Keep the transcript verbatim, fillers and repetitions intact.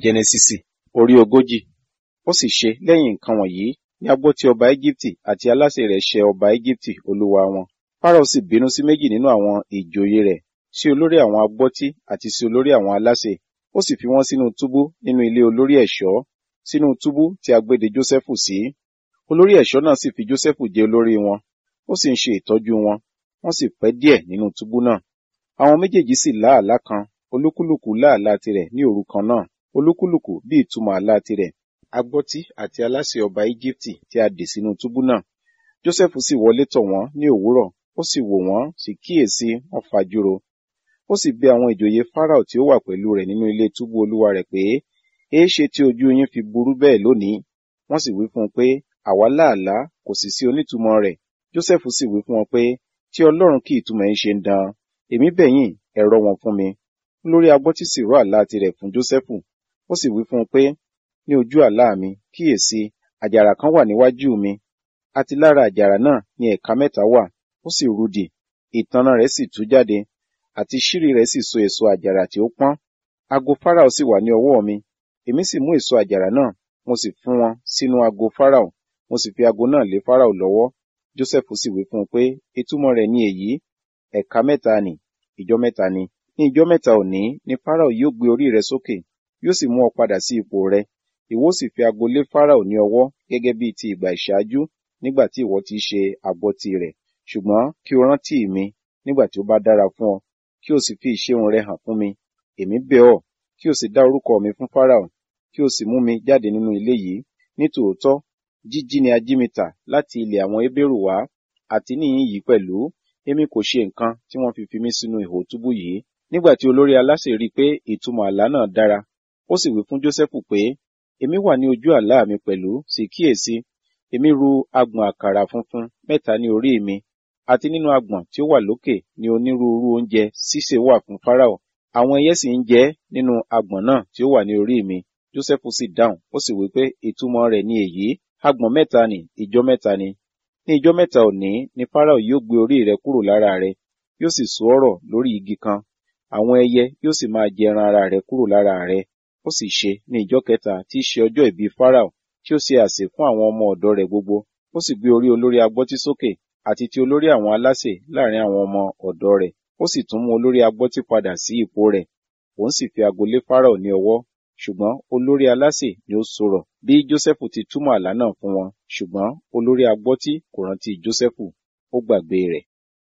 Jẹ́nẹ́sísì orí ogójì. Ó sì ṣe lẹ́yìn nǹkan wọ̀nyí ní a gbọ́ tí ọba Égíptì àti aláṣẹ rẹ̀ ṣẹ ọba Égíptì olúwa wọn. Fáráò sì bínú sí méjì nínú àwọn ìjòyè rẹ̀, sí olórí àwọn agbọ́tí àti sí olórí àwọn aláṣẹ. Ó sì fi wọ́n sínú túbú nínú ilé olórí ẹ̀ṣọ́, sínú túbú tí a gbé de Jósẹ́fù sí. Olórí ẹ̀ṣọ́ náà sì fi Jósẹ́fù jẹ olórí wọn, ó sì ń ṣe ìtọ́jú wọn. Wọ́n sì pẹ́ díẹ̀ nínú túbú náà. Àwọn méjèèjì sì lá àlá kan, olúkúlùkù lá àlá tirẹ̀ ní òru kan náà, olúkúlùkù bí ìtumọ̀ àlá tirẹ̀. Agbọ́tí àti aláṣẹ ọba Égíptì tí a dè sínú túbú náà. Jósẹ́fù sì wọlé tọ̀ wọ́n ní òwúrọ̀, ó sì wò wọ́n, sì kíyèsí wọ́n fajúro. Ó sì bẹ̀ àwọn ìjòyè Fáráò tí ó wà pẹ̀lú rẹ̀ nínú ilé túbú olúwa rẹ̀ pé, èéṣe tí ojú yín fi burú bẹ́ẹ̀ lónìí? Wọ́n sì wí fún un pé, àwa lá àlá, kò sì sí onítùmọ̀ rẹ̀. Jósẹ́fù sì wí fún wọn pé, tí Ọlọ́run kí ìtumọ̀ yín ṣe ń dan, èmi bẹ̀ yín, ẹ rọ̀ wọ́n fún mi. Olórí agbọ́tí sì rọ̀ àlá tirẹ̀ fún Jósẹ́fù. Ó sì wí fún un pé, ní ojú àlá mi, kíyèsí, àjàrà kan wà níwájú mi, àti lára àjàrà náà ni ẹ̀ka mẹ́ta wà, ó sì rudì, ìtànná rẹ̀ sì tú jáde, àti ṣírí rẹ̀ sì so èso àjàrà tí ó pọ́n. Ago Fáráò sì wà ní ọwọ́ mi, èmi sì mú èso àjàrà náà, mo sì fún wọn sínú ago Fáráò, mo sì fi ago náà lé Fáráò lọ́wọ́. Jósẹ́fù sì wí fún un pé, ìtumọ̀ rẹ̀ ni èyí, ẹ̀ka mẹ́ta nì, ìjọ mẹ́ta ni. Ní ìjọ mẹ́ta òní ni Fáráò yóò gbé orí rẹ sókè, yóò sì mú ọ padà sí ipò rẹ. Ìwọ sì fi ago lé Fáráò ní ọwọ́ gẹ́gẹ́ bí ti ìgbà ìṣáájú, nígbà tí ìwọ ti ṣe agbọ́tí rẹ̀. Ṣùgbọ́n kí o rántí mi nígbà tí ó bá dára fún ọ, kí o sì fi ìṣeun rẹ hàn fún mi. Èmi bẹ̀ ọ́, kí o sì dá orúkọ mi fún Fáráò, kí o sì mú mi jáde nínú ilé yìí. Nítòótọ́, jíjí ni a jí mi tà láti ilẹ̀ àwọn Hébérù wá, àti níhìn yìí pẹ̀lú, èmi kò ṣe nǹkan tí wọ́n fi fi mí sínú ihò túbú yìí. Nígbà tí olórí aláṣẹ rí i pé ìtumọ̀ àlá náà dára, ó sì wí fún Jósẹ́fù pé, èmi wà ní ojú àlá mi pẹ̀lú, sì kíyèsí, èmi ru agbọ̀n àkàrà funfun mẹ́ta ní orí mi, àti nínú agbọ̀n tí ó wà lókè ní onírúurú oúnjẹ sísè wà fún Fáráò. Àwọn ẹyẹ sì ń jẹ nínú agbọ̀n náà tí ó wà ní orí mi. Jósẹ́fù sì dáhùn, ó sì wí pé ìtumọ̀ rẹ̀ ni èyí, agbọ̀n mẹ́ta nì, ìjọ mẹ́ta ni. Ní ìjọ mẹ́ta òní ni Fáráò yóò gbé orí rẹ kúrò lára rẹ, yóò sì so ọ́ rọ̀ lórí igi kan. Àwọn ẹyẹ yóò sì máa jẹ ẹran ara rẹ kúrò lára rẹ. Ó sì ṣe ní ìjọ kẹta tí í ṣe ọjọ́ ìbí Fáráò, tí ó ṣe àsè fún àwọn ọmọ ọ̀dọ̀ rẹ̀ gbogbo. Ó sì gbé orí olórí agbọ́tí sókè, àti ti olórí àwọn aláṣẹ láàrin àwọn ọmọ ọ̀dọ̀ rẹ̀. Ó sì tún mú olórí agbọ́tí padà sí ipò rẹ̀. Òun sì fi ago lé Fáráò ní ọwọ́. Ṣùgbọ́n olórí aláṣẹ ni ó sọ̀rọ̀ bí Jósẹ́fù ti túmọ̀ àlá náà fún wọn. Ṣùgbọ́n olórí agbọ́tí kò rántí Jósẹ́fù, ó gbàgbé rẹ̀.